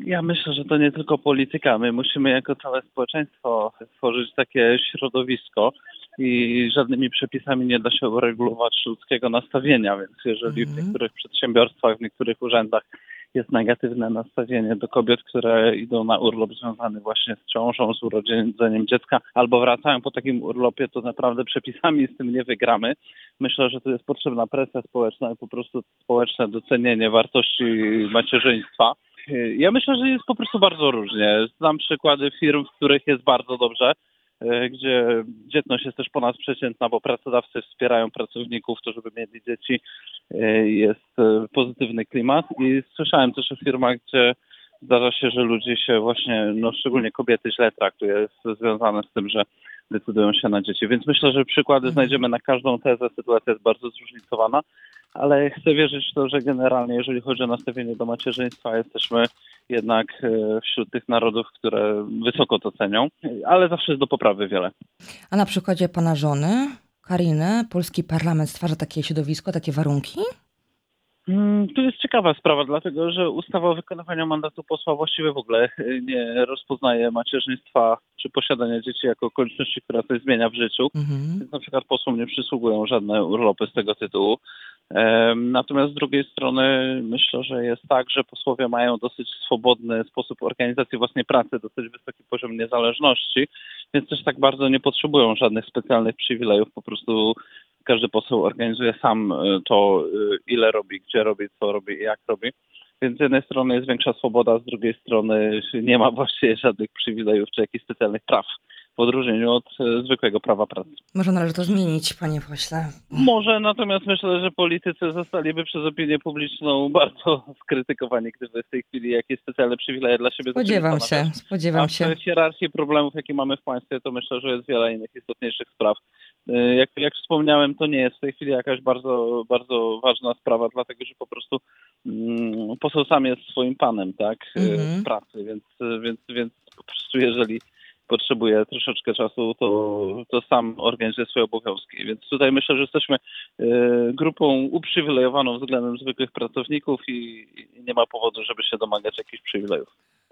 Ja myślę, że to nie tylko polityka. My musimy jako całe społeczeństwo stworzyć takie środowisko i żadnymi przepisami nie da się uregulować ludzkiego nastawienia, więc jeżeli w niektórych przedsiębiorstwach, w niektórych urzędach jest negatywne nastawienie do kobiet, które idą na urlop związany właśnie z ciążą, z urodzeniem dziecka, albo wracają po takim urlopie, to naprawdę przepisami z tym nie wygramy. Myślę, że tu jest potrzebna presja społeczna i po prostu społeczne docenienie wartości macierzyństwa. Ja myślę, że jest po prostu bardzo różnie. Znam przykłady firm, w których jest bardzo dobrze, gdzie dzietność jest też ponadprzeciętna, bo pracodawcy wspierają pracowników, to żeby mieli dzieci. Jest pozytywny klimat i słyszałem też o firmach, gdzie zdarza się, że ludzie się właśnie, no szczególnie kobiety źle traktuje, jest związane z tym, że decydują się na dzieci. Więc myślę, że przykłady znajdziemy na każdą tezę, sytuacja jest bardzo zróżnicowana, ale chcę wierzyć w to, że generalnie, jeżeli chodzi o nastawienie do macierzyństwa, jesteśmy jednak wśród tych narodów, które wysoko to cenią, ale zawsze jest do poprawy wiele. A na przykładzie pana żony, Kariny, polski parlament stwarza takie środowisko, takie warunki? Tu jest ciekawa sprawa, dlatego że ustawa o wykonywaniu mandatu posła właściwie w ogóle nie rozpoznaje macierzyństwa czy posiadania dzieci jako okoliczności, która coś zmienia w życiu. Więc na przykład posłom nie przysługują żadne urlopy z tego tytułu. Natomiast z drugiej strony myślę, że jest tak, że posłowie mają dosyć swobodny sposób organizacji własnej pracy, dosyć wysoki poziom niezależności, więc też tak bardzo nie potrzebują żadnych specjalnych przywilejów. Po prostu każdy poseł organizuje sam to, ile robi, gdzie robi, co robi i jak robi. Więc z jednej strony jest większa swoboda, z drugiej strony nie ma właściwie żadnych przywilejów czy jakichś specjalnych praw w odróżnieniu od zwykłego prawa pracy. Może należy to zmienić, panie pośle. Może, natomiast myślę, że politycy zostaliby przez opinię publiczną bardzo skrytykowani, gdyby w tej chwili jakieś specjalne przywileje dla siebie Spodziewam się. A w hierarchii problemów, jakie mamy w państwie, to myślę, że jest wiele innych istotniejszych spraw. Jak wspomniałem, to nie jest w tej chwili jakaś bardzo, bardzo ważna sprawa, dlatego że po prostu poseł sam jest swoim panem, tak, w pracy, więc po prostu jeżeli potrzebuje troszeczkę czasu, to sam organizuje swoje obowiązki. Więc tutaj myślę, że jesteśmy grupą uprzywilejowaną względem zwykłych pracowników i nie ma powodu, żeby się domagać jakichś przywilejów.